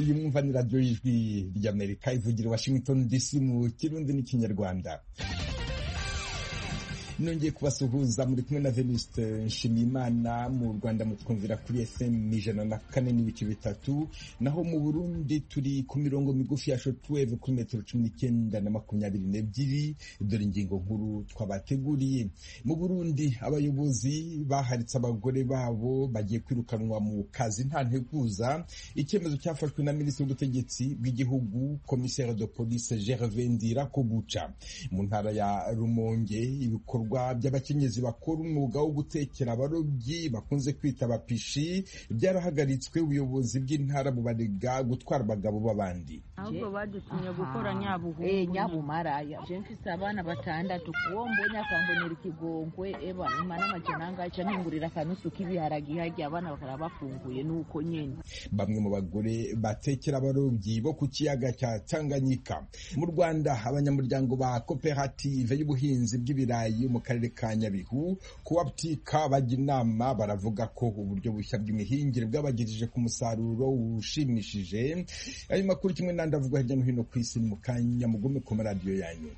iyi mwumva ni radiyo y'ijwi ry'Amerika ivugira i Washington DC mu Kirundi n'Ikinyarwanda. Nongeye kubasuhuza muri kumwe na Venuste Nshimiyimana. Mu Rwanda mutwumvira kuri FM 104.3, naho mu Burundi turi ku mirongo migufi ya shortwave kuri metero 19 na 22. Dore ingingo nkuru twabateguriye. Mu Burundi abayobozi baharitse abagore babo bagiye kwirukanwa mu kazi nta nteguza. Icyemezo cyafashwe na Minisitiri w'Ubutegetsi bw'igihugu Commissaire de Police Gervais Ndirakobuca. Mu ntara ya Rumonge ibikorwa by'abakenyezi bakora umwuga wo gutekera abarobyi bakunze kwita abapishi byarahagaritswe. Ubuyobozi bw'intara bubarega gutwara abagabo b'abandi. Ahubwo badutumye gukora nyabumaraya. Je mfise abana 6 uwo mbonye akambonera ikigongwe imana amajenanga aca ntingurira akanusu k'ibiharagi hajya abana bakara bafunguye nuko nyene. Bamwe mu bagore batekera abarobyi bo ku kiyaga cya Tanganyika. Mu Rwanda abanyamuryango ba koperative y'ubuhinzi bw'ibirayi mu karere ka Nyabihu kuwabtika bajya inama baravuga ko uburyo bushya bw'imihingire bwabagirije ku musaruro ushimishije. Ayo makuru kimwe n'andi avugwa hirya no hino ku isi mu kanya mugume ku maradiyo yanyu.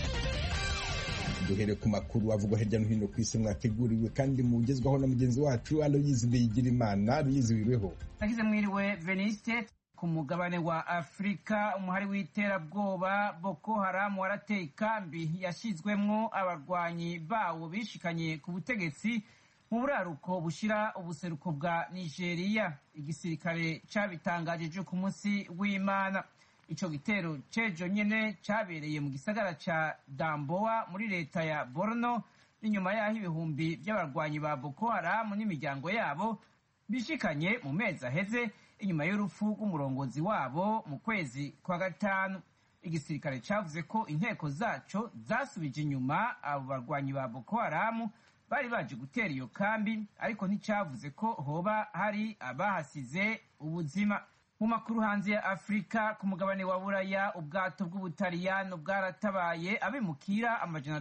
Duhere ku makuru avugwa hirya no hino ku isi mwateguriwe kandi mugezwaho na mugenzi wacu Aloyizi Bigirimana. Aloyizi wiriweho? Nagize mwiriwe Veniste. Ku mugabane wa Afrika umuhari w'iterabwoba Boko Haram warateye ikambi yashizwemwo abarwanyi bawo bishikanye ku butegetsi mu buraruko bushira ubuseruko bwa Nigeria. Igisirikare cabitangaje ku munsi w'Imana. Ico gitero cejo nyene cabereye mu gisagara ca Damboa muri leta ya Borno, inyuma yaho ibihumbi by'abarwanyi ba Boko Haram n'imiryango yabo bishikanye mu mezi aheze inyuma y'urupfu rw'umurongozi wabo mu kwezi kwa gatanu. Igisirikare cavuze ko inteko zaco zasubije inyuma abo barwanyi ba Boko Haram bari baje gutera iyo kambi, ariko nticavuze ko hoba hari abahasize ubuzima. Mu makuru hanze ya Afrika, ku mugabane wa Buraya ubwato bw'Ubutaliyano bwaratabaye abimukira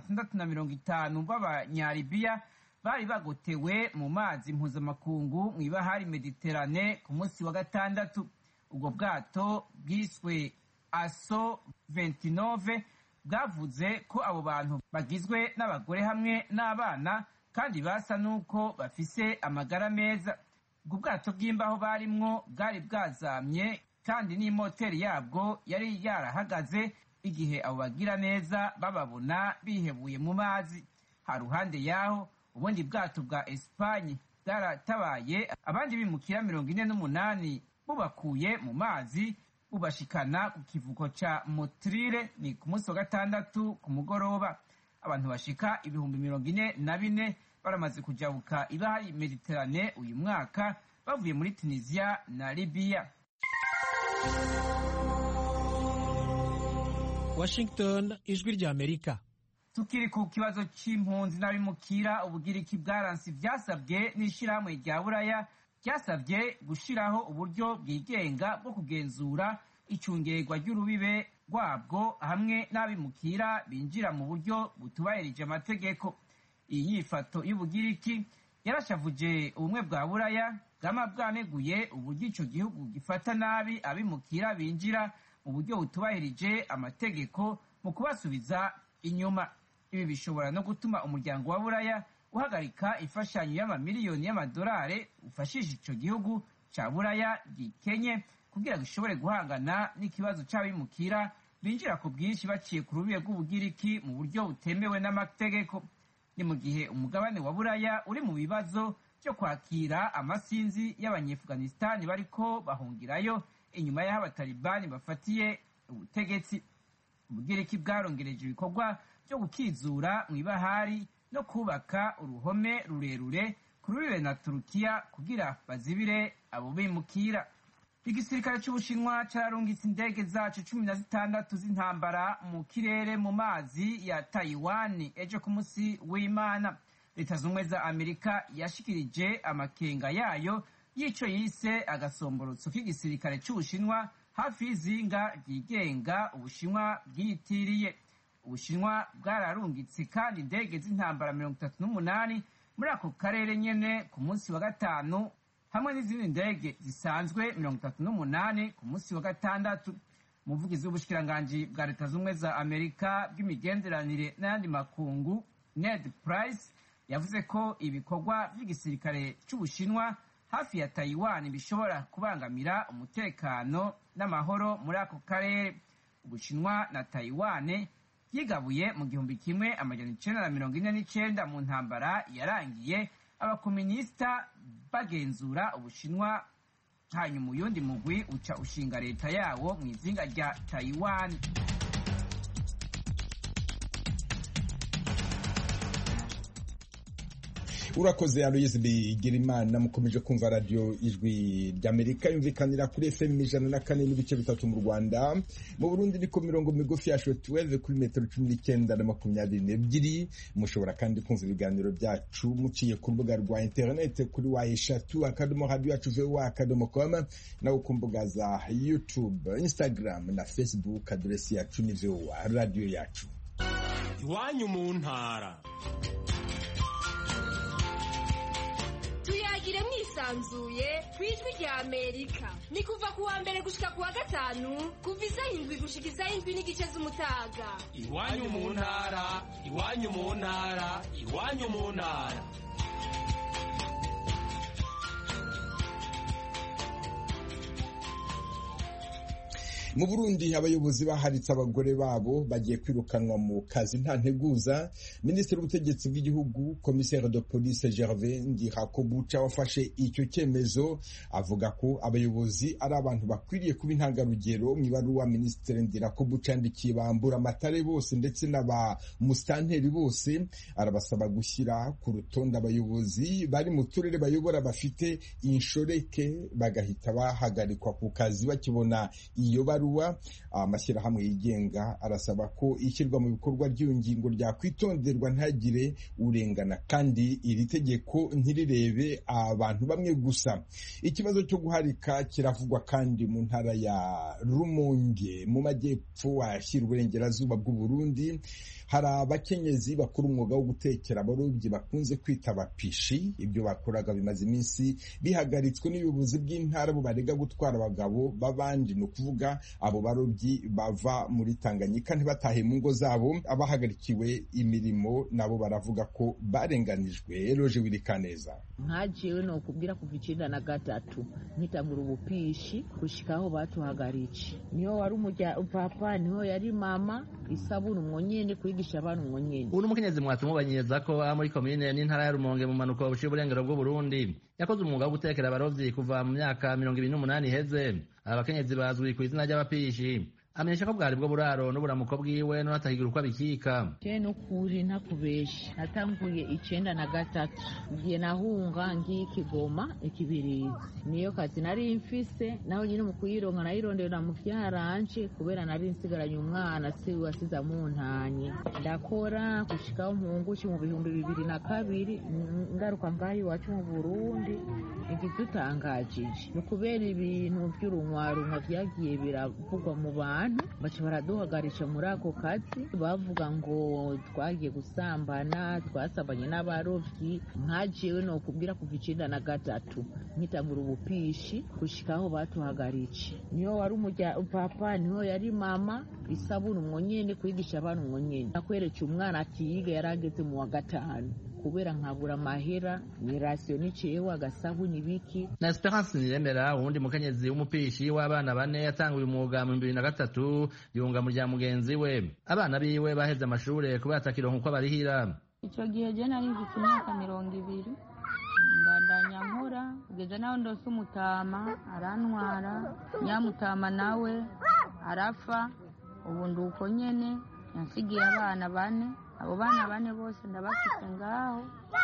650 b'Abanyalibiya bari bagotewe mu mazi mpuzamakungu mw'ibahari Mediterane ku munsi wa gatandatu. Ubwo bwato bwiswe Aso 29 bwavuze ko abo bantu bagizwe n'abagore hamwe n'abana kandi basa nuko bafise amagara meza. Ubwo bwato bw'imbaho barimwo bwari bwazamye kandi n'imoteri yabwo yari yarahagaze igihe abo bagira neza bababona bihebuye mu mazi. Haruhande yaho ubundi bwato bwa Espanye bwaratabaye abandi bimukira 48 bubakuye mu mazi bubashikana ku kivuko ca Motrire ni ku munsi wa gatandatu ku mugoroba. Abantu bashika 44,000 baramaze kujabuka ibahari Mediterane uyu mwaka bavuye muri Tunisia na Libya. Washington, ijwi rya Amerika. Tukiri ku kibazo c'impunzi n'abimukira, Ubugiriki bwaranse vyasabwe n'ishirahamwe rya Buraya ryasabye gushiraho uburyo bwigenga bwo kugenzura icungerwa ry'urubibe rwabwo hamwe n'abimukira binjira mu buryo butubahirije amategeko. Iyi nyifato y'Ubugiriki yarashavuje ubumwe bwa Buraya bwama bwaneguye uburyo ico gihugu gifata nabi abimukira binjira mu buryo butubahirije amategeko mu kubasubiza inyuma. Ibi bishobora no gutuma umuryango wa Buraya uhagarika imfashanyo y'amamiliyoni y'amadolari ufashije ico gihugu ca Buraya gikenye kugira gishobore guhangana n'ikibazo c'abimukira binjira ku bwinshi baciye ku rubibe rw'Ubugiriki mu buryo butemewe n'amategeko. Ni mu gihe umugabane wa Buraya uri mu bibazo byo kwakira amasinzi y'Abanyeafghanistan bariko bahungirayo inyuma y'aho abatalibani bafatiye ubutegetsi. Ubugiriki bwarongereje ibikorwa byo gukizura mw'ibahari no kubaka uruhome rurerure ku rubibe na Turukiya kugira bazibire abo bimukira. Igisirikare c'Ubushinwa cararungitse indege zaco 16 z'intambara mu kirere mu mazi ya Taiwan ejo ku munsi w'Imana. Leta z'Ubumwe za Amerika yashikirije amakenga yayo y'ico yise agasomborotso k'igisirikare c'Ubushinwa hafi y'izinga ryigenga Ubushinwa bwiyitiriye. Ubushinwa bwararungitse kandi indege z'intambara 38 muri ako karere nyene ku munsi wa gatanu hamwe n'izindi ndege zisanzwe 38 ku munsi wa gatandatu. Umuvugizi w'ubushikiranganji bwa leta z'ubumwe za Amerika bw'imigenderanire n'ayandi makungu Ned Price yavuze ko ibikorwa by'igisirikare cy'Ubushinwa hafi ya Taiwan bishobora kubangamira umutekano n'amahoro muri ako karere. Ubushinwa na Taiwan yigabuye mu 1949 mu ntambara yarangiye abakomunisita bagenzura Ubushinwa, hanyuma uyundi mugwi uca ushinga leta yawo mu izinga rya Taiwan. Urakoze Aloyizi Bigirimana. Mukomeje kumva radio Ijwi ry'Amerika yumvikanira kuri FM 104.3 mu Rwanda. Mu Burundi ni ku mirongo migufi ya shortwave kuri metero 19 na 22. Mushobora kandi kumva ibiganiro byacu muciye ku rubuga rwa internet kuri wa@radio.com na ku mbuga za YouTube, Instagram na Facebook. Adresi yacu ni radio yacu. Iwanyu mu ntara. Tuyagire mwisanzuye kwijwi rya Amerika. Ni kuva kuwa mbere gushika kuwa gatanu kuva isaha 7 gushika isaha 7:30 z'umutaga. Iwanyu mu ntara, iwanyu mu ntara, iwanyu mu ntara. Mu Burundi abayobozi baharitse abagore babo bagiye kwirukanwa mu kazi nta nteguza. Minisitiri w'ubutegetsi bw'igihugu Commissaire de Police Gervais Ndirakobuca wafashe icyo cyemezo avuga ko abayobozi ari abantu bakwiriye kuba intangarugero. Mu ibaruwa Minisitiri Ndirakobuca yandikiye bambura amatare bose ndetse n'aba mustanteri bose arabasaba gushyira ku rutonde abayobozi bari mu turere bayobora bafite inshoreke bagahita bahagarikwa ku kazi bakibona iyo amashyirahamwe yigenga arasaba ko ishyirwa mu bikorwa ry'iyo ngingo ryakwitonderwa ntagire urengana kandi iri tegeko ntirirebe abantu bamwe gusa. Ikibazo cyo guharika kiravugwa kandi mu ntara ya Rumonge mu majyepfo ashyira uburengerazuba bw'u Burundi. Hari abakenyezi bakora umwuga wo gutekera abarobyi bakunze kwita abapishi. Ibyo bakoraga bimaze iminsi bihagaritswe n'ubuyobozi bw'intara bubarega gutwara abagabo b'abandi, no kuvuga abo barobyi bava muri Tanganyika ntibatahe mu ngo zabo. Abahagarikiwe imirimo nabo baravuga ko barenganijwe. Eloge Wirikaneza. Nkajewe no kubwira kuva 1993 nkitangura ubupishi gushikaho batuhagaritse. Niyo wari papa, niyo yari mama, isabuni umwonyene kwigisha abantu umwonyene. Uno mukenyezi mwatumubanyeza ko muri komine n'intara ya Rumonge mu manuko buciye uburengero bw'u Burundi yakoze umwuga wo gutekera abarovyi kuva mu myaka 28 iheze. Abakenyezi bazwi ku izina ry'abapishi. Amenyesha ko bwari bwo buraro n'uburamuko bwiwe no atahigira uko abikika. Je no kuri ntakubesha natanguye 1993 ngiye nahunga ngiye Kigoma Ikibirizi. Niyo kazi nari mfise naho nyine mu kuyironka nayirondera mu vyaranje kubera nari nsigaranye umwana se wasiza mu ntanye. Ndakora gushikaho mpungushi mu 2002 ngaruka ngayi wacu mu Burundi. Igitutangajije no kubera ibintu by'urunwarunwa vyagiye biravugwa mu bantu baca baraduhagarisha muri ako kazi. Bavuga ngo twagiye gusambana, twasabanye n'abarovyi. Nkajewe no kubwira kuva 1993 nkitangura ubupishi gushikaho batuhagaritse. Niyo wari papa, niyo yari mama, isabuni umwonyene kwigisha abantu umwonyene. Nakwereka umwana atiyiga yarageze mu wa 5 kubera nkabura mahera ni ratio niciyeho agasabuni biki. Na Esperance Niremera uwundi mukenyezi w'umupishi w'abana 4 yatanguye umwuga mu 2003 yunga mu rya mugenzi we. Abana biwe baheze amashure kubera atakironka uko barihira. Ico gihe je nari mfite imyaka 20 mbandanya nkora kugeza naho ndose umutama arantwara. Nyamutama nawe arafa ubu nduko nyene yansigiye abana 4. Abo bana 4 bose ndabafite ngaho,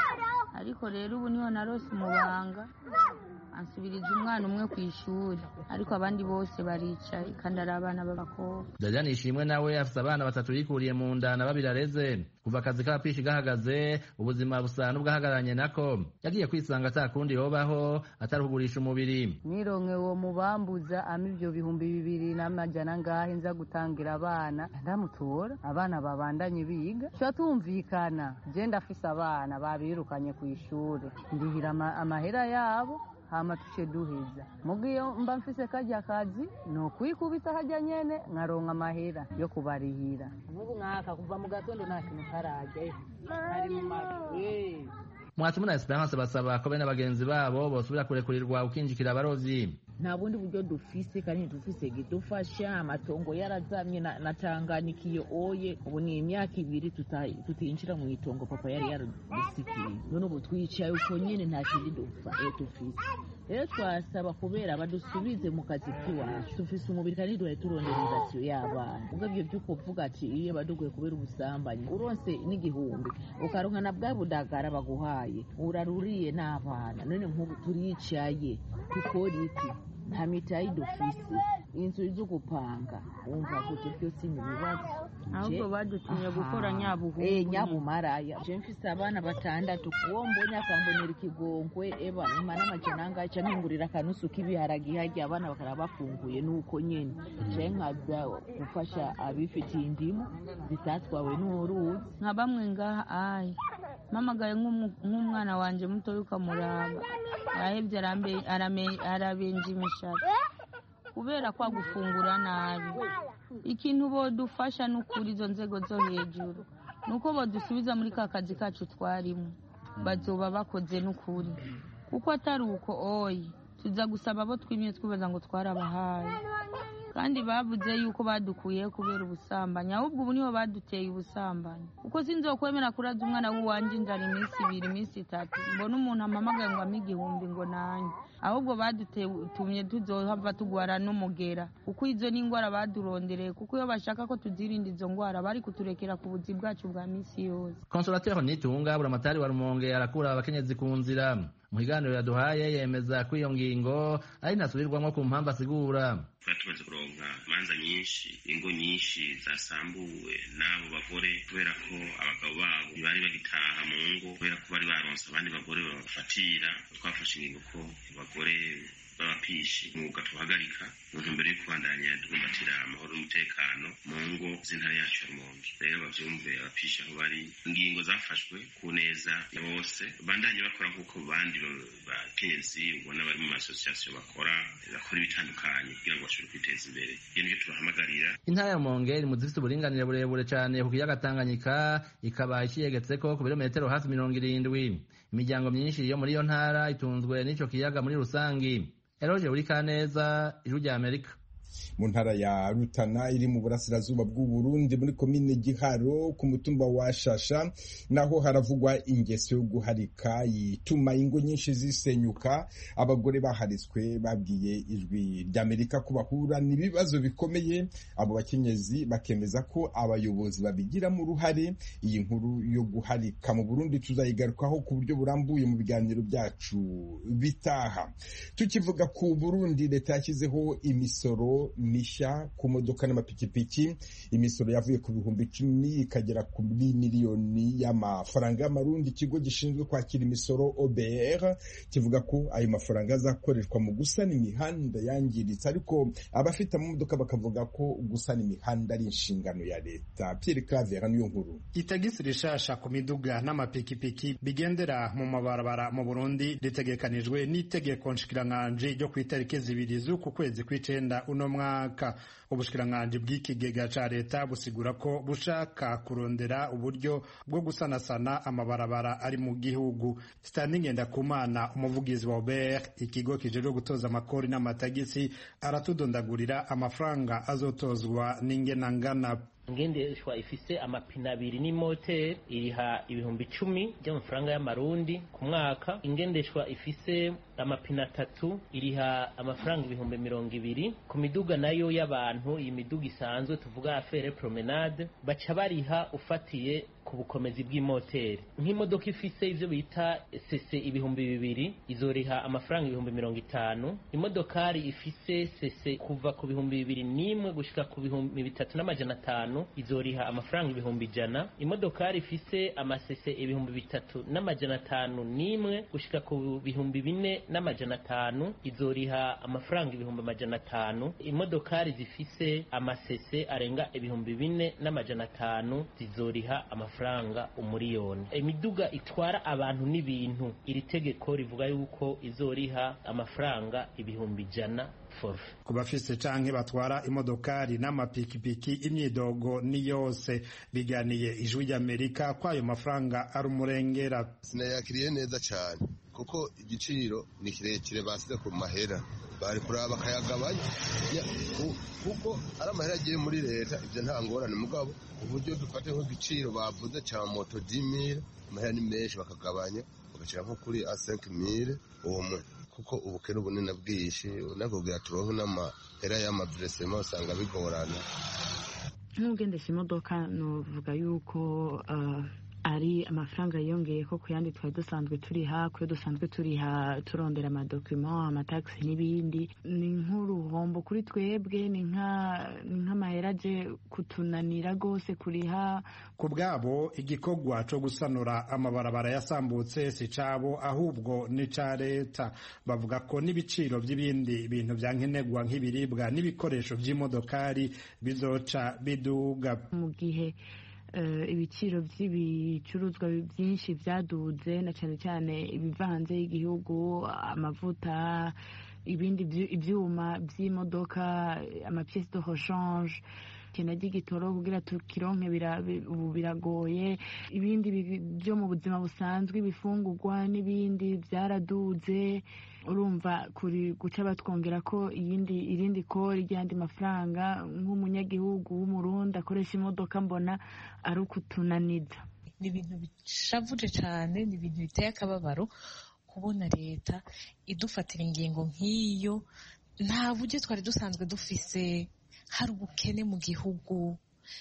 ariko rero ubu niho narose umubanga ansubiriza umwana umwe ku ishuri, ariko abandi bose baricaye kandi ari abana b'abakobwa. Dajani Ishimwe nawe afite abana 3 yikuriye mu nda na 2 areze. Kuva akazi k'abapishi gahagaze ubuzima busa n'ubwahagaranye nako yagiye kwisanga atakundi yobaho ataruhugurisha umubiri. Nironke uwo mubambuza ivyo 2,200 ngahe nza gutangira abana ndamutora abana babandanye biga. Cyo tumvikana je ndafise abana babirukanye ku ishuri ndihira amahera yabo hama tuce duheza mugiyo mba mfise kajya kazi no kwikubita hajya nyene nkaronka amahera yo kubarihira ubu nkaka kuva mu gatondo nta kintu karajya ari mu mazi Mwatumu na Esperance basaba ko bene abagenzi babo bosubira kurekurirwa ukinjikira abarovyi. Nta bundi buryo dufise kandi dufise gidufasha amatongo yarazamye na Tanganyika iyo oye ubu ni imyaka 2 tutinjira mu itongo papa yari yarusikiye none ubu twicaye uko nyene nta kindi dufise rero twasaba kubera badusubize mu kazi kiwacu dufise umubiri kandi duhaye turondera inzasiyo y'abana ubwo byo byuko vuga ati iyo baduguye kubera ubusambanyi uronse n'igihumbi ukaronka na bwa budagara baguhaye uraruriye n'abana none nk'ubu turicaye tukora iki nta mitayi dufise inzu zo gupanga wumva gute byose ni bibazo ahubwo badutumye gukora nyabumaraya je mfise abana 6 uwo mbonye akambonera ikigongwe eba imana amacenanga aca mpingurira kanusu k'ibiharagi hajya abana bakara bafunguye nuko nyene je nkabya gufasha abifitiye indimu zitatwawe n'uruzi nka bamwe ngaha ayi mamagaye nk'umwana wanje muto yukamuraba yahebye arabenje imishatsi kubera kwa gufungura nabi ikintu bodufasha n'ukuri izo nzego zo hejuru nuko bodusubiza muri ka kazi kacu twarimo bazoba bakoze n'ukuri kuko atari uko oyi tuza gusaba abo twimye twibaza ngo twarabahaye kandi bavuze yuko badukuye kubera ubusambanyi ahubwo ubu niho baduteye ubusambanyi uko sinzokwemera kuraza umwana w'uwanje inzara iminsi 2 iminsi 3 mbona umuntu amamagaye ngo amigihumbi ngo nanye ahubwo badutumye tuzohava tugwara n'umugera kuko izo ni ingwara badurondereye kuko iyo bashaka ko tuzirinda izo ngwara bari kuturekera ku buzi bwacu bwa misi yose. Consolateur Nitunga buramatari wa Rumonge arakura abakenyezi ku nzira mu kiganiro yaduhaye yemeza ko iyo ngingo ari nasubirwamo ku mpamvu asigura tumaze kuronka imanza nyinshi ingo nyinshi zasambuwe n'abo bagore kubera ko abagabo babo bari bagitaha mu ngo kubera ko bari baronse abandi bagore babafatira twafashe ingingo ko abagore babapishi mwuga tuhagarika mu ntumbero yo kubandanya tugumbatira amahoro n'umutekano mu ngo z'intara yacu ya Rumonge rero bavyumve abapishi aho bari ingingo zafashwe ku neza ya bose bandanye bakora nk'uko bandi bakenyezi ubona bari mu association bakora ibitandukanye kugira ngo bashobore kwiteza imbere iyo niyo tubahamagarira. Intara ya Rumonge iri mu zifite uburinganire burebure cyane ku kiyaga Tanganyika ikaba ikiyegetseko ku birometero hafi 70. Imiryango myinshi yo muri iyo ntara itunzwe n'ico kiyaga muri rusangi. Eroje uri Kaneza, Ijwi rya Amerika. Mu ntara ya Rutana iri mu burasirazuba bw'u Burundi muri komine Giharo ku mutumba wa Shasha naho haravugwa ingeso yo guharika yituma ingo nyinshi zisenyuka. Abagore baharitswe babwiye Ijwi rya Amerika ko bahura n'ibibazo bikomeye. Abo bakenyezi bakemeza ko abayobozi babigiramo uruhare. Iyi nkuru yo guharika mu Burundi tuzayigarukaho ku buryo burambuye mu biganiro byacu bitaha. Tukivuga ku Burundi, leta yashyizeho imisoro mishya ku modoka n'amapikipiki. Imisoro yavuye ku 10,000 ikagera ku miliyoni y'amafaranga y'amarundi. Ikigo gishinzwe kwakira imisoro OBR kivuga ko ayo mafaranga azakoreshwa mu gusana imihanda yangiritse, ariko abafite amamodoka bakavuga ko gusana imihanda ari inshingano ya leta. Pierre Claver niyo nkuru. Itagisi rishasha ku miduga n'amapikipiki bigendera mu mabarabara mu Burundi ritegekanijwe n'itegeko nshikiranganji ryo kwitariki 2 z'uku kwezi kw'icenda uno mwaka. Ubushikiranganji bw'ikigega ca leta busigura ko bushaka kurondera uburyo bwo gusanasana amabarabara ari mu gihugu. Standing Ndakumana, umuvugizi wa OBR, ikigo kijejwe gutoza amakori n'amatagisi, aratudondagurira amafaranga azotozwa n'ingenangana. Ingendeshwa ifise amapine 2 n'imoteri iriha 10,000 by'amafaranga y'amarundi ku mwaka. Ingendeshwa ifise amapine 3 iriha amafaranga 20,000. Ku miduga nayo y'abantu, iyi miduga isanzwe tuvuga affaire promenade, baca bariha ufatiye ku bukomezi bw'imoteri. Nk'imodoka ifise ivyo bita cc 2,000 izoriha amafaranga 50,000. Imodokari ifise cc kuva ku 2,001 gushika ku 3,500 izoriha amafaranga 100,000. Imodokari ifise amasese 3,500 n'imwe gushika ku 4,500 izoriha amafaranga 500,000. Imodokari zifise amasese arenga 4,500 zizoriha amafaranga amafaranga umuriyoni. Imiduga itwara abantu n'ibintu, iri tegeko rivuga yuko izoriha amafaranga 100 forfe. Ku bafise canke batwara imodokari n'amapikipiki imyidogo ni yose. Biganiye Ijwi ry'Amerika ko ayo mafaranga ari umurengera. Sinayakiriye neza cyane kuko igiciro ni kirekire basize ku mahera, bari kuraba bakayagabanya kuko ari amahera agiye muri leta, ibyo nta ngorane. Mugabo uburyo dufate nk'igiciro bavuze cya moto 10,000, amahera ni menshi, bakagabanya bagashyira nko kuri 5,000 umwe, kuko ubukene bunini bwinshi unakubwira turonke n'amahera y'amaveresema usanga bigorana. Nk'ugendesha imodoka novuga yuko ari amafaranga yongeye ko kuyandi twari dusanzwe turiha, kuyo dusanzwe turiha turondera amadokima, amataxi n'ibindi. Ni nk'uruhombo kuri twebwe, ni nk'amahera aje kutunanira gose kuriha. Ku bwabo igikorwa co gusanura amabarabara yasambutse si cabo ahubwo ni ca leta. Bavuga ko n'ibiciro by'ibindi bintu vyankenerwa nk'ibiribwa n'ibikoresho vy'imodokari bizoca biduga. Mu gihe ibiciro by'ibicuruzwa byinshi byaduze, na cyane cyane ibiva hanze y'igihugu, amavuta, ibindi ibyuma by'imodoka, amapièces de rechange, kena ry'igitoro kugira tukironke ubu biragoye. Ibindi byo mu buzima busanzwe, ibifungurwa n'ibindi byaraduze. Urumva kuri guca batwongera ko irindi kori ry'andi mafaranga. Nk'umunyagihugu w'umurundi akoresha imodoka mbona ari ukutunaniza. Ni ibintu bishavuje cyane, ni ibintu biteye akababaro kubona leta idufatira ingingo nk'iyo. Nta buryo twari dusanzwe dufise, hari ubukene mu gihugu,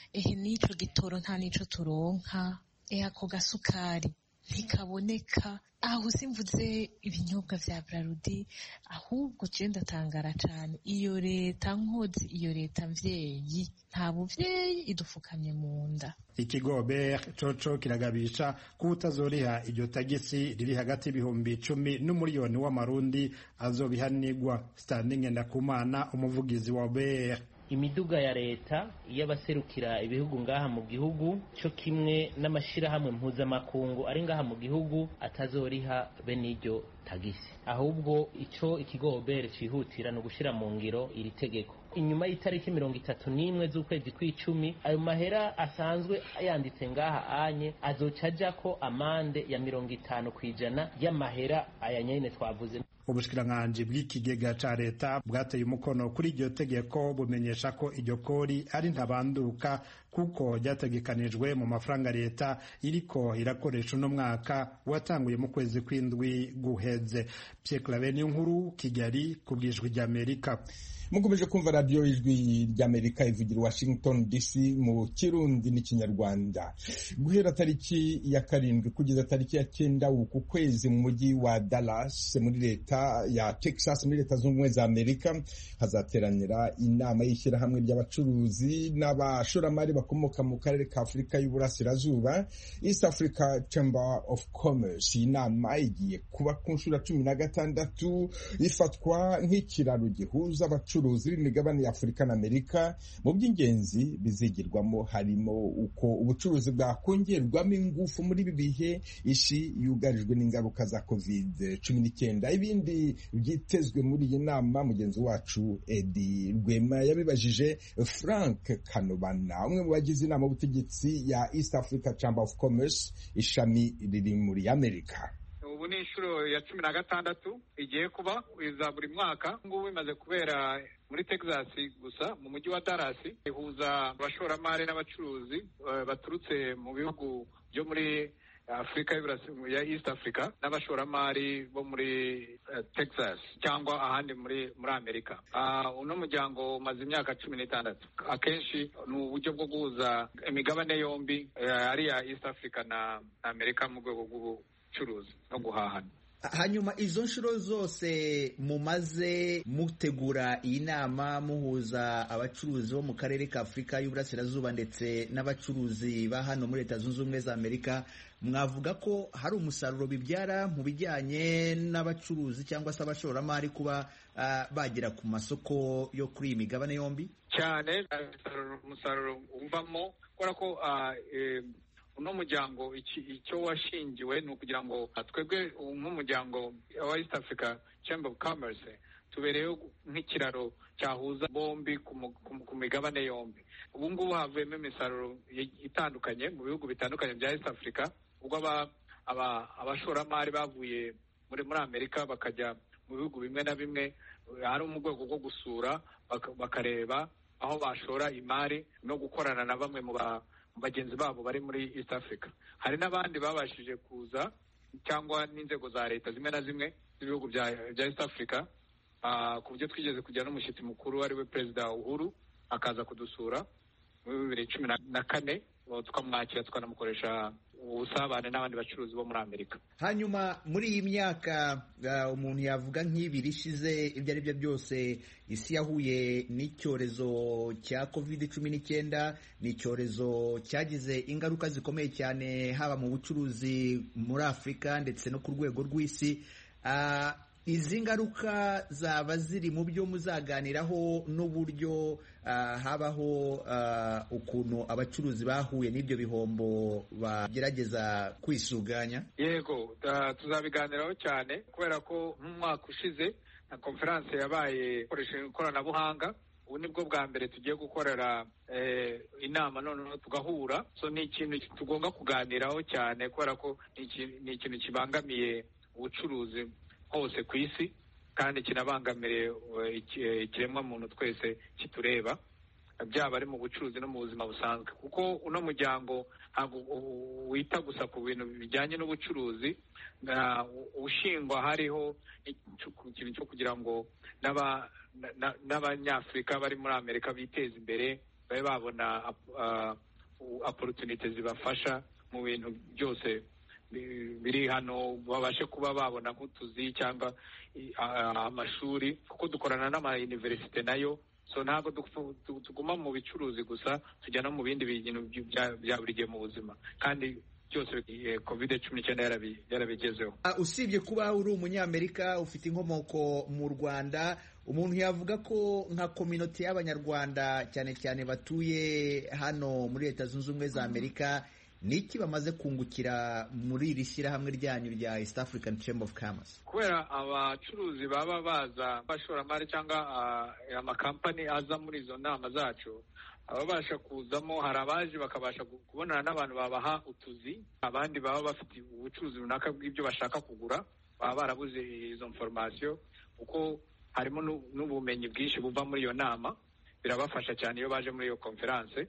n'ico gitoro nta nico turonka, ako gasukari ntikaboneka. Aho simvuze ibinyobwa vya Braludi, ahubwo je ndatangara cane. Iyo leta nkozi, iyo leta mvyeyi, nta buvyeyi idufukamye mu nda. Ikigo BR coco kiragabisha ko utazoriha iryo tagisi riri hagati y'ibihumbi 10 n'umuriyoni w'amarundi azobihanirwa. Standing Ndakumana, umuvugizi wa BR. Imiduga ya leta y'abaserukira ibihugu ngaha mu gihugu cyo kimwe n'amashirahamwe mpuzamakungu ari ngaha mu gihugu atazoriha bene iryo tagisi. Ahubwo ico ikigo OBR cihutira no gushira mu ngiro iri tegeko. Inyuma y'itariki 31 z'ukwezi kw'icumi, ayo mahera asanzwe yanditse ngaha anye azocaja ko amande ya 50% y'amahera aya nyene twavuze. Ubushikiranganji bw'ikigega ca leta bwateye umukono kuri iryo tegeko bumenyesha ko iryo kori ari ntabanduka kuko ryategekanijwe mu mafaranga leta iriko irakoresha uno mwaka watanguye mu kwezi kw'indwi guheze. Pierre Claver Niyonkuru, Kigali, kubw'Ijwi ry'Amerika. Mukomeje kumva radio Ijwi ry'Amerika ivugira Washington DC mu Kirundi n'Ikinyarwanda. Guhera tariki ya 7 kugeza tariki ya 9 uku kwezi mu mujyi wa Dallas muri leta ya Texas muri leta z'ubumwe za Amerika hazateranira inama y'ishyirahamwe ry'abacuruzi n'abashoramari bakomoka mu karere ka Afurika y'Uburasirazuba, East Africa Chamber of Commerce. Inama igiye kuba ku nshuro 16 ifatwa nk'ikiraro gihuza abacuruzi b'imigabane ya Afurika na Amerika. Mu by'ingenzi bizigirwamo harimo uko ubucuruzi bwakongerwamo ingufu muri ibi bihe isi yugarijwe n'ingaruka za COVID-19. Ibindi byitezwe muri iyi nama mugenzi wacu Edi Rwema yabibajije Frank Kanobana, umwe mu bagize inama y'ubutegetsi ya East Africa Chamber of Commerce, ishami riri muri Amerika. Ubu ni inshuro ya 16 igiye kuba iza buri mwaka. Ngubu imaze kubera muri Texas gusa mu mujyi wa Dallas, ihuza abashoramari n'abacuruzi baturutse mu bihugu byo muri Afrika ya East Africa n'abashoramari bo muri Texas cyangwa ahandi muri Amerika. Uno muryango umaze imyaka 16. Akenshi ni uburyo bwo guhuza imigabane yombi ari ya East Africa na Amerika mu rwego rw'ubucuruzi no guhahana. Hanyuma izo nshuro zose mumaze mutegura iyi nama muhuza abacuruzi bo mu karere ka Afurika y'Uburasirazuba ndetse n'abacuruzi ba hano muri Leta Zunze Ubumwe za Amerika, mwavuga ko hari umusaruro bibyara mu bijyanye n'abacuruzi cyangwa se abashoramari kuba bagera ku masoko yo kuri iyi migabane yombi? Cyane umusaruro umvamo kubera ko uno muryango icyo washingiwe ni ukugira ngo twebwe nk'umuryango wa East Africa Chamber of Commerce tubereyeho nk'ikiraro cyahuza bombi ku migabane yombi. Ubu ngubu havuyemo imisaruro itandukanye mu bihugu bitandukanye bya East Africa, ubwo abashoramari bavuye muri Amerika bakajya mu bihugu bimwe na bimwe, hari mu rwego rwo gusura bakareba aho bashora imari no gukorana na bamwe mu bagenzi babo bari muri East Africa. Hari n'abandi babashije kuza cyangwa n'inzego za leta zimwe na zimwe z'ibihugu bya East Africa, ku buryo twigeze kujya n'umushyitsi mukuru ari we Perezida Uhuru akaza kudusura muri 2014, tukamwakira tukanamukoresha ubusabane n'abandi bacuruzi bo muri Amerika. Hanyuma muri iyi myaka umuntu yavuga nk'ibiri ishize, ibyo ari byo byose isi yahuye n'icyorezo cya COVID-19, ni icyorezo cyagize ingaruka zikomeye cyane haba mu bucuruzi muri Afurika ndetse no ku rwego rw'isi. Izi ngaruka zaba ziri mu byo muzaganiraho n'uburyo habaho ukuntu abacuruzi bahuye n'ibyo bihombo bagerageza kwisuganya? Yego, tuzabiganiraho cyane kubera ko nk'umwaka ushize na konferanse yabaye ikoresheje ikoranabuhanga. Ubu nibwo bwa mbere tugiye gukorera inama noneho tugahura. So ni ikintu tugomba kuganiraho cyane kubera ko ni ikintu kibangamiye ubucuruzi hose ku isi kandi kinabangamire ikiremwa muntu twese kitureba, byaba ari mu bucuruzi no mu buzima busanzwe, kuko uno muryango ntabwo wita gusa ku bintu bijyanye n'ubucuruzi. Ushingwa hariho ikintu cyo kugira ngo n'abanyafurika bari muri Amerika biteza imbere, babe babona opportunity zibafasha mu bintu byose biri hano, babashe kuba babona nk'utuzi cyangwa amashuri, kuko dukorana n'ama-university nayo. So ntabwo tuguma mu bicuruzi gusa, tujya no mu bindi bintu bya buri gihe mu buzima, kandi byose COVID-19 yarabigezeho. Usibye kuba uri umunyamerika ufite inkomoko mu Rwanda, umuntu yavuga ko nka community y'abanyarwanda cyane cyane batuye hano muri Leta Zunze Ubumwe za Amerika, niki bamaze kungukira muri iri shyirahamwe ryanyu rya East African Chamber of Commerce? Kubera abacuruzi baba baza, abashoramari cyangwa amakampani aza muri izo nama zacu, ababasha kuzamo, hari abaje bakabasha kubonana n'abantu babaha utuzi, abandi baba bafite ubucuruzi runaka bw'ibyo bashaka kugura, baba barabuze izo information, kuko harimo n'ubumenyi bwinshi buva muri iyo nama. Birabafasha cyane iyo baje muri iyo conference.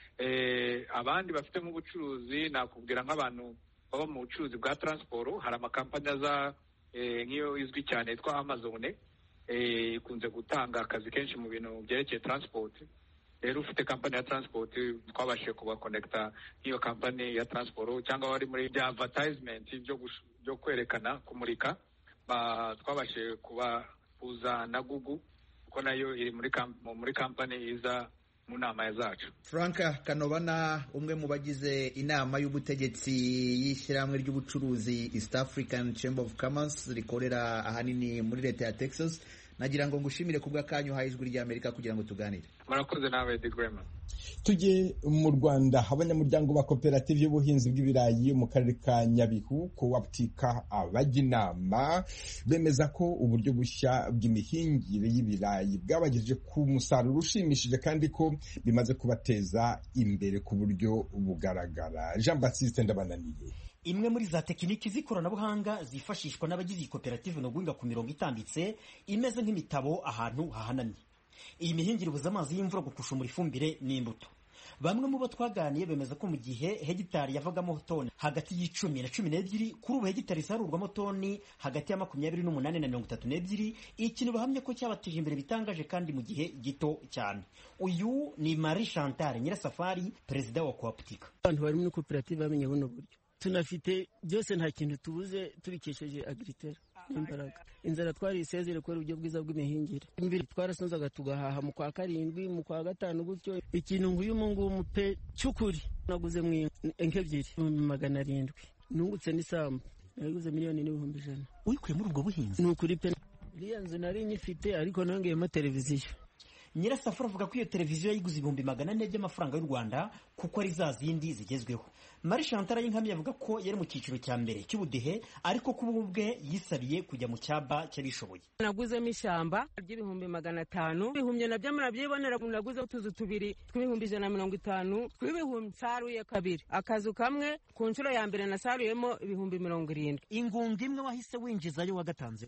Abandi bafite mu bucuruzi, nakubwira nk'abantu baba mu bucuruzi bwa transport, hari amakampani aza nk'iyo izwi cyane yitwa Amazon, ikunze gutanga akazi kenshi mu bintu byerekeye transport. Rero ufite kampani ya transport, twabashije kubakonekta nk'iyo kampani ya transport, cyangwa bari muri bya advertisement byo kwerekana, kumurika, twabashije kubahuza na Google, kuko nayo iri muri kampani iza mu nama zacu. Frank Kanobana, umwe mu bagize inama y'ubutegetsi y'ishyirahamwe ry'ubucuruzi East African Chamber of Commerce rikorera ahanini muri leta ya Texas, nagira ngo ngushimire kubw'akanyu ha Ijwi ry'Amerika kugira ngo tuganire. Murakoze nawe Digwema. Tujye mu Rwanda. Abanyamuryango ba koperative y'ubuhinzi bw'ibirayi mu karere ka Nyabihu Cooptica Abajinama bemeza ko uburyo bushya bw'imihingire y'ibirayi bwabagejeje ku musaruro ushimishije kandi ko bimaze kubateza imbere ku buryo bugaragara. Jean Baptiste Ndabananiye. Imwe muri za tekiniki z'ikoranabuhanga zifashishwa n'abagize iyi koperative no guhinga ku mirongo itambitse imeze nk'imitabo ahantu hahanamye. Iyi mihingire ibuza amazi y'imvura gukushumura ifumbire n'imbuto. Bamwe mu bo twaganiye bemeza ko mu gihe hegitari yavagamo toni hagati y'10 na 12, kuri ubu hegitari isarurwamo toni hagati ya 28 na 32, ikintu bahamye ko cyabateje imbere bitangaje kandi mu gihe gito cyane. Uyu ni Marie Chantal Nyirasafari, perezida wa Cooptica. Abantu bari muri koperative bamenye buno buryo tunafite byose, nta kintu tubuze tubikesheje Agritel n'imbaraga. Inzara twari isezere kubera uburyo bwiza bw'imihingire. Imbere twarasonzaga tugahaha mu kwa 7, mu kwa 5 gutyo. Ikintu nguyu mungu pe cyukuri naguze mu ebyiri 700, nungutse n'isambu naguze $1,100,000. Uyikuye muri ubwo buhinzi? Nukuri pe iriya nzu nari nyifite, ariko nongeyemo televiziyo. Nyirasafari avuga ko iyo televiziyo yayiguze 400 by'amafaranga y'u Rwanda kuko ari za zindi zigezweho. Marie Chantal Yinkamiye avuga ko yari mu cyiciro cya mbere cy'ubudehe ariko kuba ubwe yisabiye kujya mu cyaba cy'abishoboye. Naguzemo ishyamba ry'ibihumbi 500, ibihumbi nabyo murabyibonera. Naguze utuzu tubiri tw'ibihumbi 150 tw'ibihumbi, saruye kabiri. Akazu kamwe ku nshuro ya mbere nasaruyemo ibihumbi 70. Ingunga imwe wahise winjizayo wagatanze?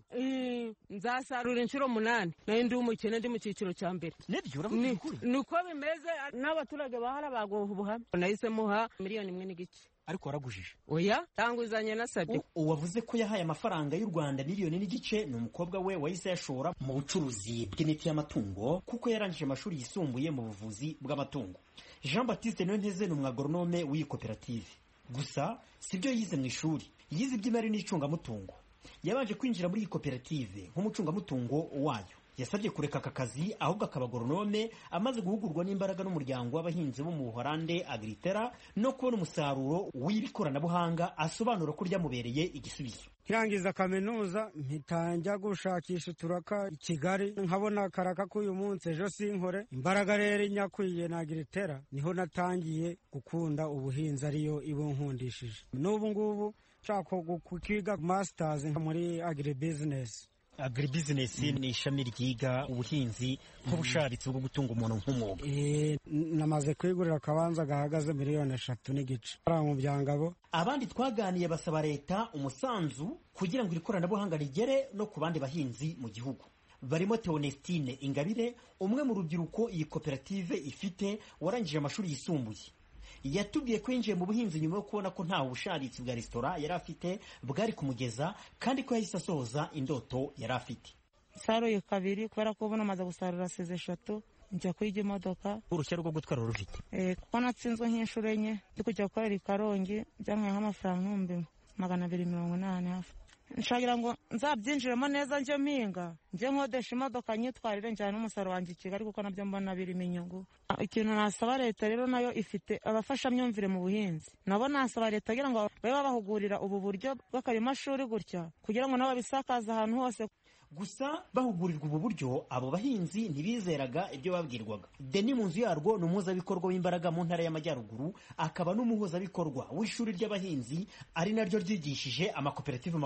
Nzasarura inshuro 8. Nayo ndi umukene, ndi mu cyiciro cya mbere. Nibyo uravuga ukuri? Nuko bimeze n'abaturage bahara bagoha ubuhamya. Nahise muha miliyoni 1 ariko waragujije. Oya, tanguzanye nasabye. Uwavuze ko yahaye amafaranga y'u Rwanda miliyoni 1 ni umukobwa we wahise yashora mu bucuruzi bw'imiti y'amatungo kuko yarangije amashuri yisumbuye mu buvuzi bw'amatungo. Jean Baptiste Niyonteze ni umwagoronome w'iyi koperative. Gusa sibyo yize mu ishuri, yize iby'imari n'icungamutungo. Yabanje kwinjira muri iyi koperative nk'umucungamutungo wayo. Yasabye kureka aka kazi ahubwo akaba agoronome amaze guhugurwa n'imbaraga n'umuryango w'abahinzi bo mu Buholande Agritera no kubona umusaruro w'ibikoranabuhanga. Asobanura ko ryamubereye igisubizo. Kirangiza kaminuza mpitanja gushakisha uturaka i Kigali, nkabona karaka k'uyu munsi ejo sinkore. Imbaraga rero nyakwiye na Agritera niho natangiye gukunda ubuhinzi, ariyo ibunkundishije. N'ubu ngubu nshaka kwiga masters muri agribusiness. Agribusiness ni ishami ryiga ubuhinzi nk'ubusharitsi bwo gutunga umuntu nk'umwuga. Namaze kwigurira akabanza gahagaze miliyoni 3.5 ara mu byangabo. Abandi twaganiye basaba leta umusanzu kugira ngo ikoranabuhanga rigere no ku bandi bahinzi mu gihugu. Barimo Theonestine Ingabire, umwe mu rubyiruko iyi koperative ifite, warangije amashuri yisumbuye. Yatubwiye ko yinjiye mu buhinzi nyuma yo kubona ko nta busharitsi bwa resitora yari afite bwari kumugeza, kandi ko yahise asohoza indoto yari afite. Saruye kabiri kubera ko ubu namaze gusarura 3 njya kwiga imodoka. Uruhushya rwo gutwara rufite? Kuko natsinzwe nk'inshuro enye ndi kujya gukorera i Karongi, byantwaye nk'amafaranga 280 hafi. Nshagira ngo nzabyinjiremo neza, njye mpinga, njye nkodesha imodoka nyitwarire njyana n'umusaruro wanjye i Kigali kuko nabyo mbona birimo inyungu. Ikintu nasaba leta rero, nayo ifite abafashamyumvire mu buhinzi. Nabo nasaba leta kugira ngo babe babahugurira ubu buryo bw'akarimashuri gutya kugira ngo nabo babisakaze ahantu hose. Gusa bahugurirwa ubu buryo, abo bahinzi ntibizeraga ibyo babwirwaga. Deni Munzu yarwo ni umuhuzabikorwa w'imbaraga mu ntara y'Amajyaruguru, akaba n'umuhuzabikorwa w'ishuri ry'abahinzi ari naryo ryigishije amakoperative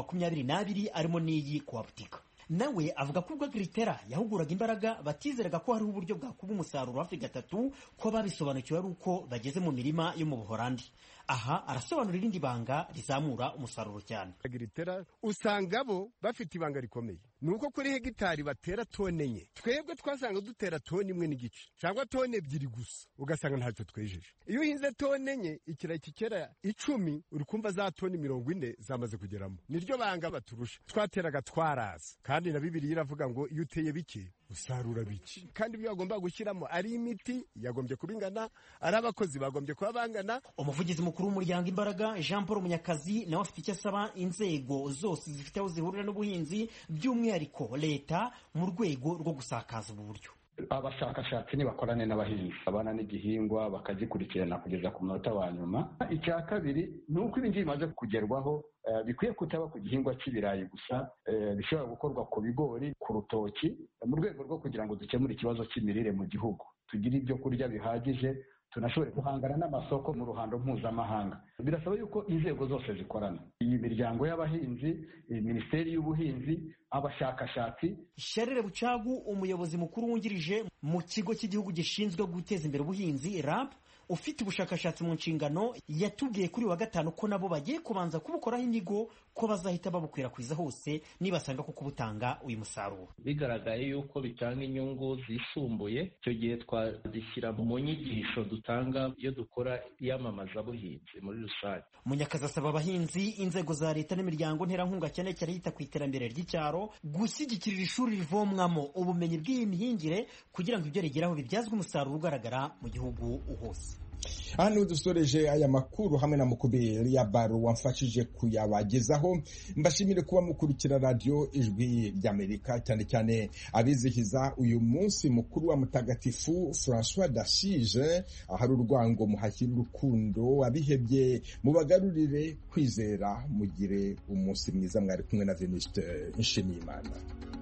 22 arimo n'iyi Cooptica. Nawe avuga ko ubwo Agritera yahuguraga imbaraga batizeraga ko hariho uburyo bwakuba umusaruro hafi 3 ko babisobanukiwe ari uko bageze mu mirima yo mu Buholandi. Aha arasobanura irindi banga rizamura umusaruro cyane. Agritera usanga bo bafite ibanga rikomeye, nuko kuri hegitari batera tone enye, twebwe twasanga dutera tone 1.5 cyangwa tone 2 gusa, ugasanga ntacyo twejeje. Iyo uhinze tone enye, ikirayi kikera 10 uri kumva za tone 40 zamaze kugeramo. Niryo banga baturusha. Twateraga twaraza, kandi na Bibiliya iravuga ngo iyo uteye bike usarura biki, kandi ibyo bagomba gushyiramo ari imiti yagombye kubingana, ari abakozi bagombye kuba bangana. Umuvugizi mukuru w'umuryango Imbaraga Jean Paul Munyakazi nawe afite icyo asaba inzego zose zifite aho zihurira n'ubuhinzi, by'umwihariko leta, mu rwego rwo gusakaza ubu buryo. Abashakashatsi nibakorane n'abahinzi, abana n'igihingwa bakagikurikirana kugeza ku munota wa nyuma. Icya kabiri ni uko ibi ngibi bimaze kugerwaho bikwiye kutaba ku gihingwa cy'ibirayi gusa, bishobora gukorwa ku bigori, ku rutoki, mu rwego rwo kugira ngo dukemure ikibazo cy'imirire mu gihugu, tugire ibyo kurya bihagije, tunashobore guhangana n'amasoko mu ruhando mpuzamahanga. Birasaba yuko inzego zose zikorana, iyi miryango y'abahinzi, minisiteri y'ubuhinzi, abashakashatsi. Sharire Bucagu, umuyobozi mukuru wungirije mu kigo cy'igihugu gishinzwe guteza imbere ubuhinzi RAB, ufite ubushakashatsi mu nshingano, yatubwiye kuri wa gatanu ko nabo bagiye kubanza kubukoraho inyigo ko bazahita babukwirakwiza hose nibasanga kuko butanga uyu musaruro. Bigaragaye yuko bitanga inyungu zisumbuye, icyo gihe twazishyira mu nyigisho dutanga iyo dukora iyamamaza buhinzi muri rusange. Munyakazi asaba abahinzi, inzego za leta n'imiryango nterankunga cyane cyane yita ku iterambere ry'icyaro gushyigikirira ishuri rivomwamo ubumenyi bw'iyi mihingire kugira ngo ibyo rigeraho bibyazwe umusaruro ugaragara mu gihugu hose. Aha niho dusoreje aya makuru hamwe na Mukuberi ya Baro wamfashije kuyabagezaho. Mbashimire kuba mukurikira radio Ijwi ry'Amerika, cyane cyane abizihiza uyu munsi mukuru wa Mutagatifu François d'Assise, ahari urwango muhashyira urukundo, abihebye mubagarurire kwizera. Mugire umunsi mwiza. Mwari kumwe na Venuste Nshimiyimana.